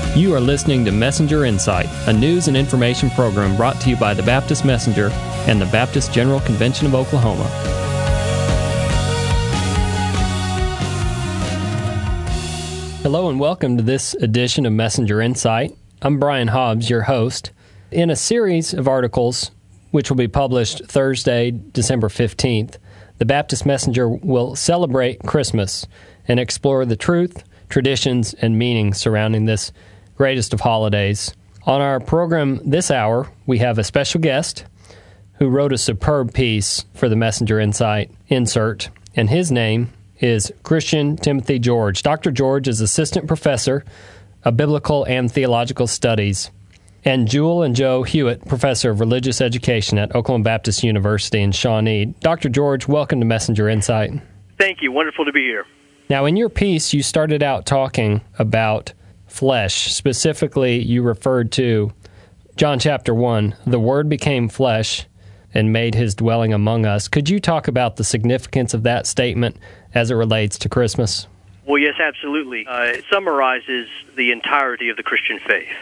You are listening to Messenger Insight, a news and information program brought to you by the Baptist Messenger and the Baptist General Convention of Oklahoma. Hello and welcome to this edition of Messenger Insight. I'm Brian Hobbs, your host. In a series of articles, which will be published Thursday, December 15th, the Baptist Messenger will celebrate Christmas and explore the truth, traditions, and meaning surrounding this greatest of holidays. On our program this hour, we have a special guest who wrote a superb piece for the Messenger Insight insert, and his name is Christian Timothy George. Dr. George is Assistant Professor of Biblical and Theological Studies, and Jewel and Joe Hewitt, Professor of Religious Education at Oklahoma Baptist University in Shawnee. Dr. George, welcome to Messenger Insight. Thank you. Wonderful to be here. Now, in your piece, you started out talking about flesh. Specifically, you referred to John chapter 1, the Word became flesh and made his dwelling among us. Could you talk about the significance of that statement as it relates to Christmas? Well, yes, absolutely. It summarizes the entirety of the Christian faith.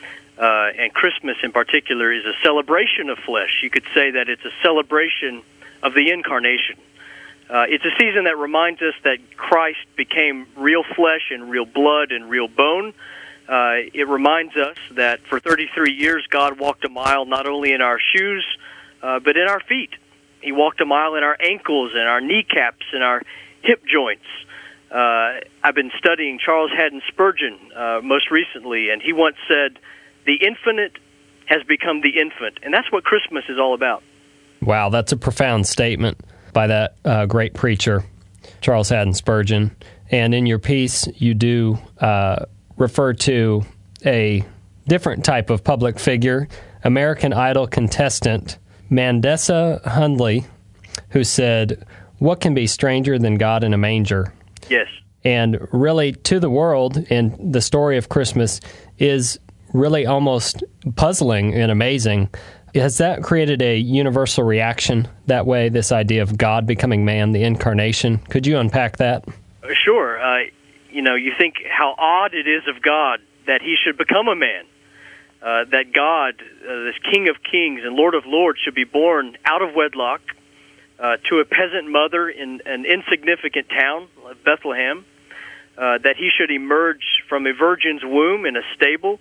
And Christmas in particular is a celebration of flesh. You could say that it's a celebration of the incarnation. It's a season that reminds us that Christ became real flesh and real blood and real bone. It reminds us that for 33 years God walked a mile not only in our shoes, but in our feet. He walked a mile in our ankles and our kneecaps and our hip joints. I've been studying Charles Haddon Spurgeon most recently, and he once said, "The infinite has become the infant," and that's what Christmas is all about. Wow, that's a profound statement by that great preacher, Charles Haddon Spurgeon. And in your piece, you do refer to a different type of public figure, American Idol contestant Mandessa Hundley, who said, "What can be stranger than God in a manger?" Yes. And really, to the world, and the story of Christmas is really almost puzzling and amazing. Has that created a universal reaction that way, this idea of God becoming man, the incarnation? Could you unpack that? Sure. You think how odd it is of God that he should become a man, that God, this King of Kings and Lord of Lords, should be born out of wedlock to a peasant mother in an insignificant town, Bethlehem, that he should emerge from a virgin's womb in a stable.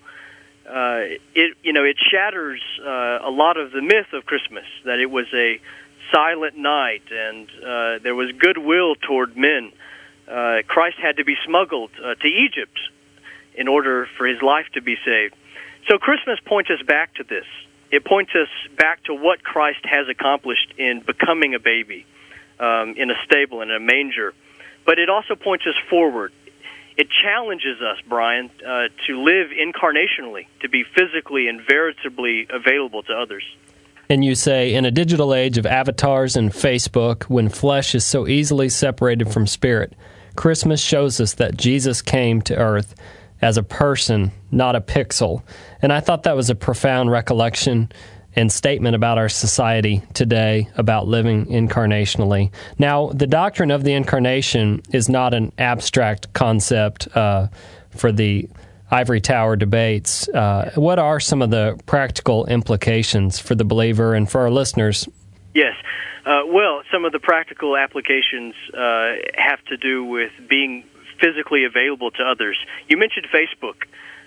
It shatters a lot of the myth of Christmas, that it was a silent night and there was goodwill toward men. Christ had to be smuggled to Egypt in order for his life to be saved. So Christmas points us back to this. It points us back to what Christ has accomplished in becoming a baby in a stable, in a manger. But it also points us forward. It challenges us, Brian, to live incarnationally, to be physically and veritably available to others. And you say, in a digital age of avatars and Facebook, when flesh is so easily separated from spirit, Christmas shows us that Jesus came to earth as a person, not a pixel. And I thought that was a profound recollection and statement about our society today, about living incarnationally. Now, the doctrine of the incarnation is not an abstract concept for the ivory tower debates. What are some of the practical implications for the believer and for our listeners? Yes. Well, some of the practical applications have to do with being physically available to others. You mentioned Facebook.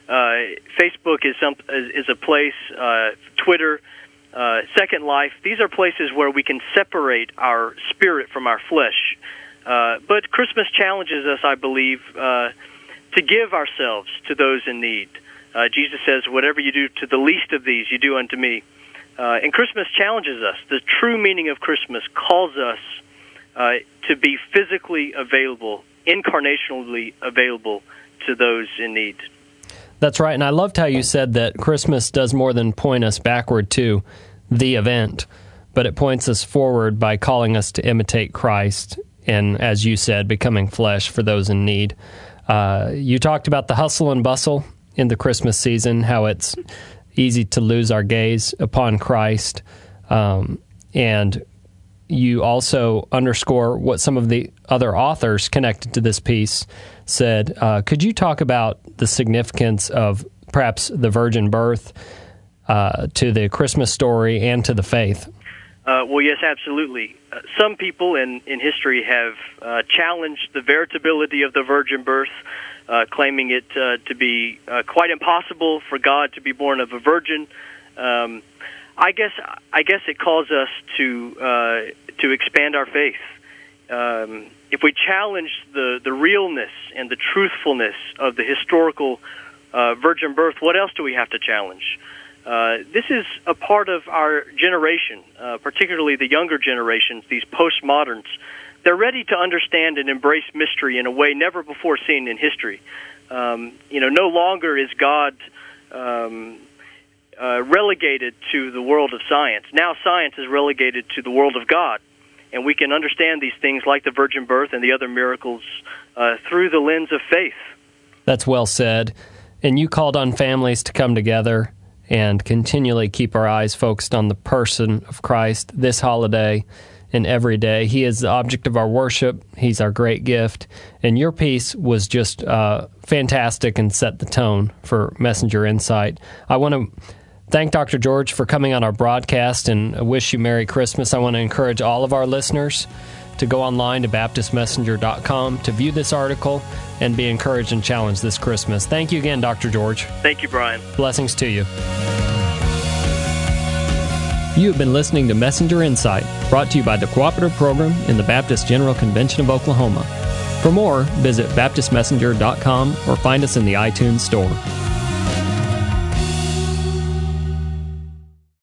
Facebook is a place, Twitter, Second Life. These are places where we can separate our spirit from our flesh. But Christmas challenges us, I believe, to give ourselves to those in need. Jesus says, "Whatever you do to the least of these, you do unto me." And Christmas challenges us. The true meaning of Christmas calls us to be physically available, incarnationally available to those in need. That's right, and I loved how you said that Christmas does more than point us backward to the event, but it points us forward by calling us to imitate Christ and, as you said, becoming flesh for those in need. You talked about the hustle and bustle in the Christmas season, how it's easy to lose our gaze upon Christ, and you also underscore what some of the other authors connected to this piece said. Could you talk about the significance of perhaps the virgin birth, to the Christmas story, and to the faith? Well, yes, absolutely. Some people in history have challenged the veritability of the virgin birth, claiming it to be quite impossible for God to be born of a virgin. I guess it calls us to expand our faith. If we challenge the realness and the truthfulness of the historical virgin birth, what else do we have to challenge? This is a part of our generation, particularly the younger generations, these postmoderns. They're ready to understand and embrace mystery in a way never before seen in history. No longer is God relegated to the world of science. Now science is relegated to the world of God, and we can understand these things like the virgin birth and the other miracles through the lens of faith. That's well said. And you called on families to come together and continually keep our eyes focused on the person of Christ this holiday and every day. He is the object of our worship. He's our great gift. And your piece was just fantastic and set the tone for Messenger Insight. I want to thank Dr. George for coming on our broadcast and wish you Merry Christmas. I want to encourage all of our listeners to go online to BaptistMessenger.com to view this article and be encouraged and challenged this Christmas. Thank you again, Dr. George. Thank you, Brian. Blessings to you. You have been listening to Messenger Insight, brought to you by the Cooperative Program in the Baptist General Convention of Oklahoma. For more, visit BaptistMessenger.com or find us in the iTunes Store.